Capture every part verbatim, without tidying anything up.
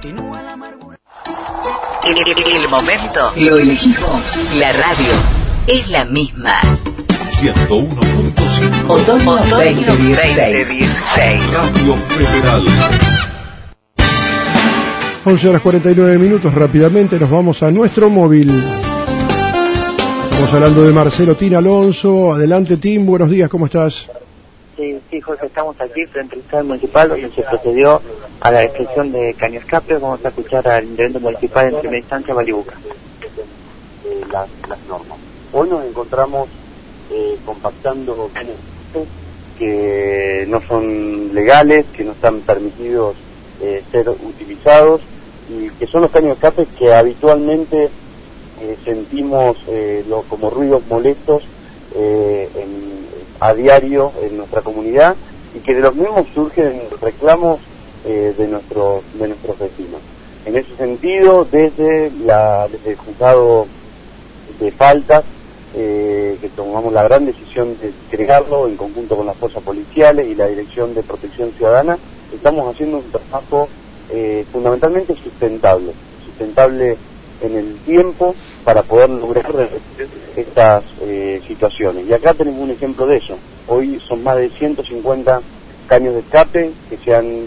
continúa la amargura. El, el momento lo elegimos. La radio es la misma. ciento uno punto cinco. Otoño veinte dieciséis. Radio Federal. once horas cuarenta y nueve minutos. Rápidamente nos vamos a nuestro móvil. Estamos hablando de Marcelo Tin Alonso. Adelante, Tim, buenos días, ¿cómo estás? Sí, sí, Jorge, estamos aquí frente al Estadio Municipal donde se procedió a la destrucción de Caño Escape. Vamos a escuchar al intendente municipal en primera instancia, Balibuca. Eh, las, las normas. Hoy nos encontramos eh, compactando caños que no son legales, que no están permitidos eh, ser utilizados y que son los caños de escape que habitualmente eh, sentimos eh, lo, como ruidos molestos eh, en, a diario en nuestra comunidad y que de los mismos surgen reclamos eh, de nuestros de nuestros vecinos. En ese sentido, desde la desde el juzgado de faltas eh, que tomamos la gran decisión de entregarlo en conjunto con las fuerzas policiales y la Dirección de Protección Ciudadana, estamos haciendo un trabajo eh, fundamentalmente sustentable, sustentable en el tiempo para poder lograr revertir estas eh, situaciones. Y acá tenemos un ejemplo de eso. Hoy son más de ciento cincuenta caños de escape que se han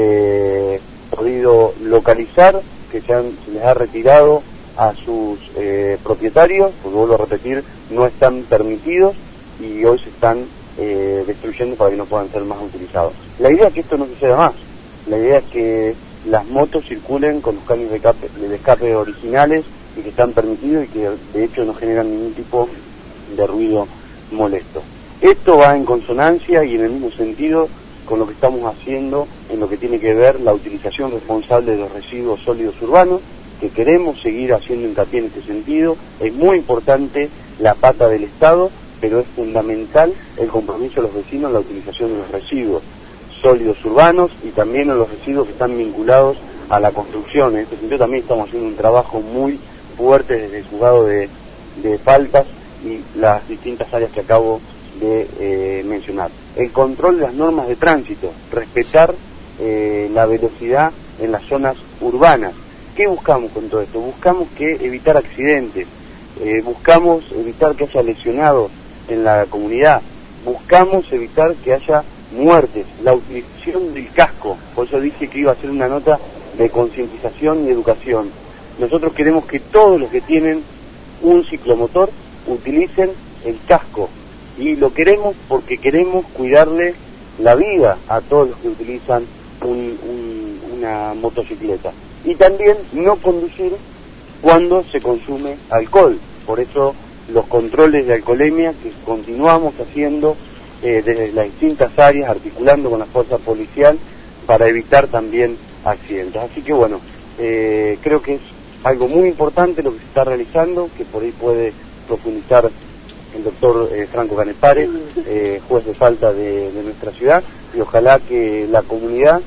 eh, podido localizar, que se, han, se les ha retirado a sus eh, propietarios, porque vuelvo a repetir, no están permitidos y hoy se están eh, destruyendo para que no puedan ser más utilizados. La idea es que esto no suceda más. La idea es que las motos circulen con los caños de escape, de escape originales y que están permitidos y que de hecho no generan ningún tipo de ruido molesto. Esto va en consonancia y en el mismo sentido con lo que estamos haciendo en lo que tiene que ver la utilización responsable de los residuos sólidos urbanos, que queremos seguir haciendo hincapié en este sentido. Es muy importante la pata del Estado, pero es fundamental el compromiso de los vecinos en la utilización de los residuos sólidos urbanos y también en los residuos que están vinculados a la construcción. En este sentido también estamos haciendo un trabajo muy fuerte desde el juzgado de, de faltas y las distintas áreas que acabo de eh, mencionar. El control de las normas de tránsito, respetar eh, la velocidad en las zonas urbanas. ¿Qué buscamos con todo esto? Buscamos que evitar accidentes, eh, buscamos evitar que haya lesionados en la comunidad, buscamos evitar que haya muertes, la utilización del casco. Por eso dije que iba a ser una nota de concientización y educación. Nosotros queremos que todos los que tienen un ciclomotor utilicen el casco y lo queremos porque queremos cuidarle la vida a todos los que utilizan un, un, una motocicleta. Y también no conducir cuando se consume alcohol. Por eso los controles de alcoholemia que continuamos haciendo eh, desde las distintas áreas, articulando con la fuerza policial para evitar también accidentes. Así que bueno, eh, creo que es algo muy importante lo que se está realizando, que por ahí puede profundizar el doctor eh, Franco Canepare, eh, juez de falta de, de nuestra ciudad, y ojalá que la comunidad,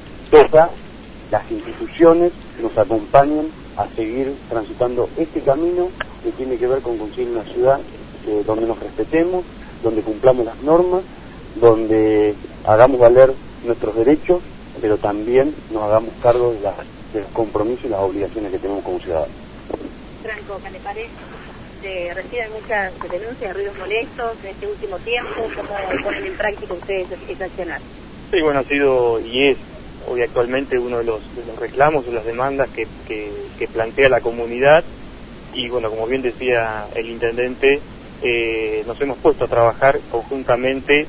todas las instituciones nos acompañen a seguir transitando este camino que tiene que ver con conseguir una ciudad eh, donde nos respetemos, donde cumplamos las normas, donde hagamos valer nuestros derechos, pero también nos hagamos cargo de, la, de los compromisos y las obligaciones que tenemos como ciudadanos. Franco Canepare, se reciben muchas denuncias de ruidos molestos en este último tiempo. ¿Cómo ponen en práctica ustedes ese accionar? Sí, bueno, ha sido y es hoy actualmente uno de los, de los reclamos o las demandas que, que, que plantea la comunidad. Y bueno, como bien decía el intendente, eh, nos hemos puesto a trabajar conjuntamente,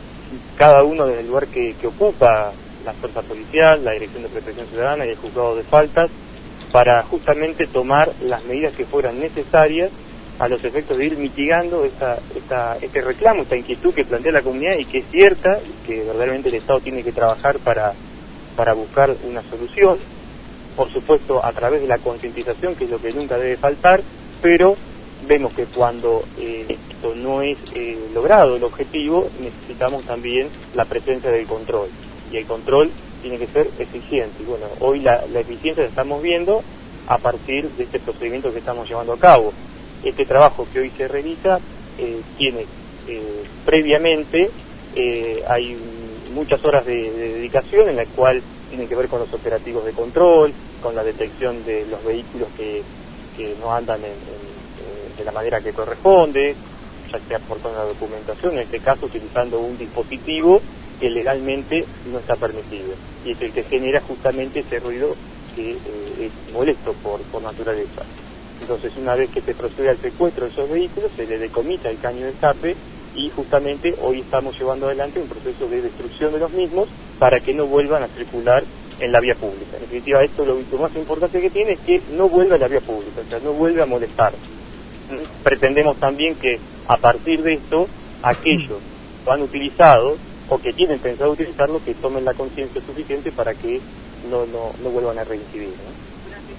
cada uno desde el lugar que, que ocupa, la fuerza policial, la Dirección de Protección Ciudadana y el juzgado de faltas, para justamente tomar las medidas que fueran necesarias a los efectos de ir mitigando esta, esta, este reclamo, esta inquietud que plantea la comunidad y que es cierta, que verdaderamente el Estado tiene que trabajar para, para buscar una solución, por supuesto a través de la concientización, que es lo que nunca debe faltar, pero vemos que cuando eh, esto no es eh, logrado el objetivo, necesitamos también la presencia del control, y el control tiene que ser eficiente. Y bueno, hoy la, la eficiencia la estamos viendo a partir de este procedimiento que estamos llevando a cabo. Este trabajo que hoy se realiza eh, tiene eh, previamente, eh, hay muchas horas de, de dedicación en la cual tienen que ver con los operativos de control, con la detección de los vehículos que, que no andan en, en, de la manera que corresponde, ya sea por toda la documentación, en este caso utilizando un dispositivo que legalmente no está permitido, y es el que genera justamente ese ruido que eh, es molesto por, por naturaleza. Entonces, una vez que se procede al secuestro de esos vehículos, se le decomita el caño de escape, y justamente hoy estamos llevando adelante un proceso de destrucción de los mismos para que no vuelvan a circular en la vía pública. En definitiva, esto lo, lo más importante que tiene es que no vuelva a la vía pública, o sea, no vuelve a molestar. Pretendemos también que a partir de esto, aquellos que lo han utilizado o que tienen pensado utilizarlo, que tomen la conciencia suficiente para que no, no, no vuelvan a reincidir, ¿no?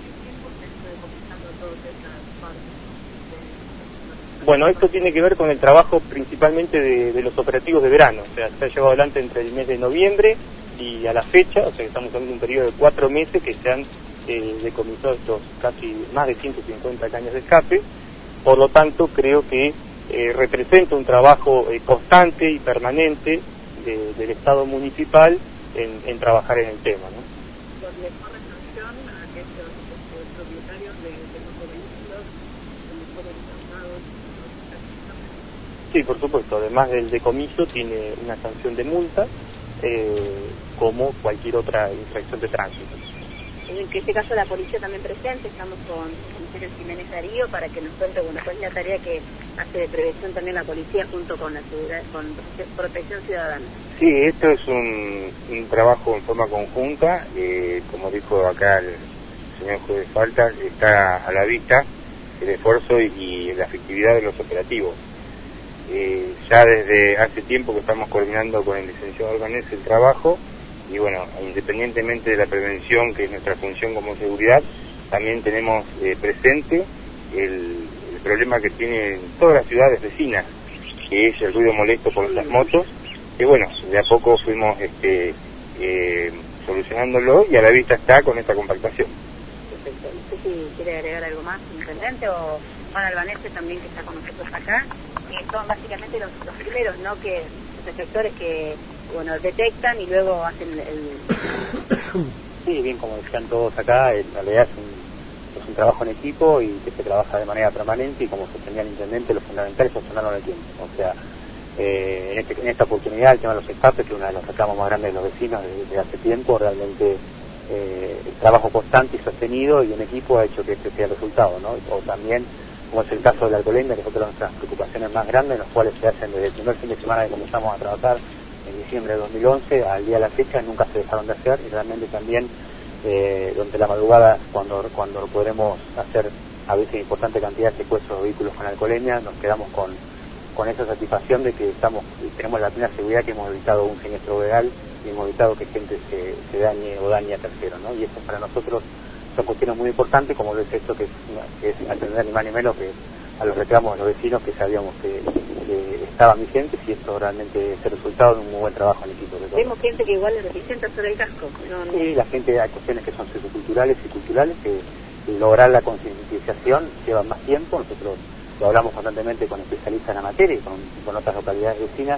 Bueno, esto tiene que ver con el trabajo principalmente de, de los operativos de verano, o sea, se ha llevado adelante entre el mes de noviembre y a la fecha, o sea, que estamos hablando de un periodo de cuatro meses que se han eh, decomisado estos casi más de ciento cincuenta caños de escape. Por lo tanto, creo que eh, representa un trabajo eh, constante y permanente de, del Estado municipal en, en trabajar en el tema, ¿no? Sí, por supuesto, además del decomiso tiene una sanción de multa, eh, como cualquier otra infracción de tránsito. En este caso la policía también presente, estamos con el comisario Jiménez Darío para que nos cuente, bueno, cuál es la tarea que hace de prevención también la policía junto con la seguridad, con protección ciudadana. Sí, esto es un, un trabajo en forma conjunta, eh, como dijo acá el señor juez Falta, está a la vista el esfuerzo y, y la efectividad de los operativos. Eh, ya desde hace tiempo que estamos coordinando con el licenciado Albanés el trabajo, y bueno, independientemente de la prevención, que es nuestra función como seguridad, también tenemos eh, presente el, el problema que tienen todas las ciudades vecinas, que es el ruido molesto por las motos, que bueno, de a poco fuimos este, eh, solucionándolo, y a la vista está con esta compactación. Perfecto. No sé si quiere agregar algo más, intendente, o Juan Albanese también, que está con nosotros acá, que son básicamente los, los primeros, ¿no?, que los sectores que, bueno, detectan y luego hacen el... el... Sí, bien, como decían todos acá, en realidad es un, es un trabajo en equipo y que se trabaja de manera permanente, y como sostenía el intendente, lo fundamental es sostenerlo en el tiempo. O sea, eh, en, este, en esta oportunidad el tema de los escapes, que es uno de los reclamos más grandes de los vecinos desde hace tiempo, realmente eh, el trabajo constante y sostenido y en equipo ha hecho que este sea el resultado, ¿no? O también, como es el caso de la alcoholemia, que es otra de nuestras preocupaciones más grandes, los cuales se hacen desde el primer fin de semana que comenzamos a trabajar en diciembre de dos mil once al día de la fecha, nunca se dejaron de hacer, y realmente también eh, durante la madrugada, cuando cuando podremos hacer a veces importante cantidad de secuestros de vehículos con alcoholemia, nos quedamos con, con esa satisfacción de que estamos tenemos la plena seguridad que hemos evitado un siniestro legal y hemos evitado que gente se, se dañe o dañe a terceros, ¿no? Y eso para nosotros son cuestiones muy importantes, como lo es esto, que es, que es atender ni más ni menos que a los reclamos de los vecinos, que sabíamos que, que estaban vigentes, y esto realmente es el resultado de un muy buen trabajo en equipo. Vemos gente que igual es reticente sobre el casco. No, no. Sí, la gente, hay cuestiones que son socioculturales y culturales, que lograr la concientización lleva más tiempo. Nosotros lo hablamos constantemente con especialistas en la materia y con, con otras localidades vecinas,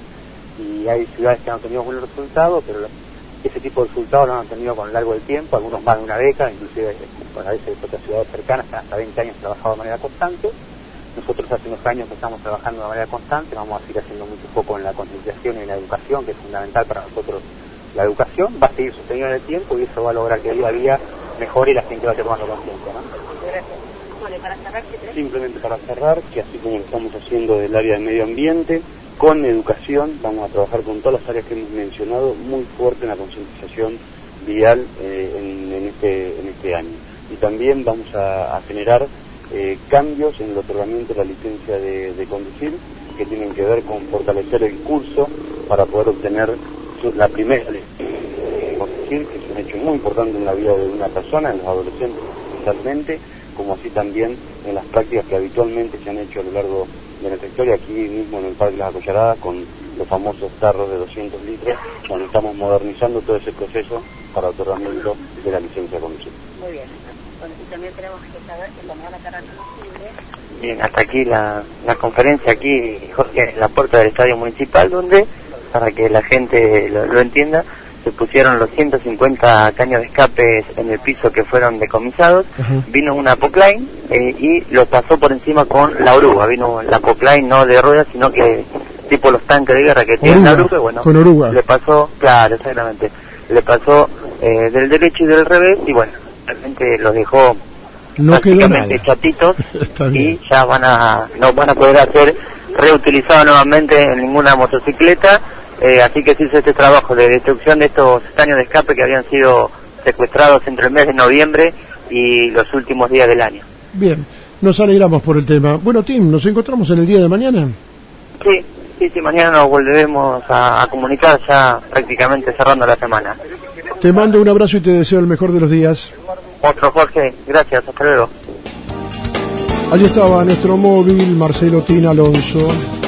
y hay ciudades que han tenido buenos resultados, pero ese tipo de resultados lo han tenido con largo del tiempo, algunos más de una década, inclusive con a veces otras ciudades cercanas que hasta veinte años trabajado de manera constante. Nosotros hace unos años que estamos trabajando de manera constante, vamos a seguir haciendo mucho foco en la concienciación y en la educación, que es fundamental para nosotros. La educación va a seguir sostenida en el tiempo, y eso va a lograr que día a día mejore y la gente vaya tomando conciencia, ¿no? Gracias. Bueno, para cerrar, ¿qué tenés? Simplemente para cerrar, que así como lo estamos haciendo del área de medio ambiente, con educación vamos a trabajar con todas las áreas que hemos mencionado, muy fuerte en la concientización vial eh, en, en, este, en este año. Y también vamos a, a generar eh, cambios en el otorgamiento de la licencia de, de conducir, que tienen que ver con fortalecer el curso para poder obtener la primera licencia de conducir, que es un hecho muy importante en la vida de una persona, en los adolescentes especialmente, como así también en las prácticas que habitualmente se han hecho a lo largo de nuestra historia, aquí mismo en el Parque Las Acollaradas, con los famosos tarros de doscientos litros, donde estamos modernizando todo ese proceso para otorgamiento de la licencia de conducir. Muy bien. Bueno, y también tenemos que saber que la mañana carrera posible. Bien, hasta aquí la, la conferencia aquí, Jorge, en la puerta del Estadio Municipal, donde, para que la gente lo, lo entienda, se pusieron los ciento cincuenta caños de escape en el piso que fueron decomisados. Uh-huh. Vino una Pocline eh, y lo pasó por encima con la oruga. Vino la Pocline no de ruedas, sino que tipo los tanques de guerra que tienen la oruga. Bueno, con oruga. Le pasó, claro, exactamente. Le pasó eh, del derecho y del revés y bueno, realmente los dejó no prácticamente chatitos y ya van a no van a poder hacer reutilizados nuevamente en ninguna motocicleta. Eh, así que se hizo este trabajo de destrucción de estos caños de escape que habían sido secuestrados entre el mes de noviembre y los últimos días del año. Bien, nos alegramos por el tema. Bueno, Tim, ¿nos encontramos en el día de mañana? Sí, sí, sí, mañana nos volveremos a, a comunicar ya prácticamente cerrando la semana. Te mando un abrazo y te deseo el mejor de los días. Otro, Jorge, gracias, hasta luego. Allí estaba nuestro móvil, Marcelo Tin Alonso.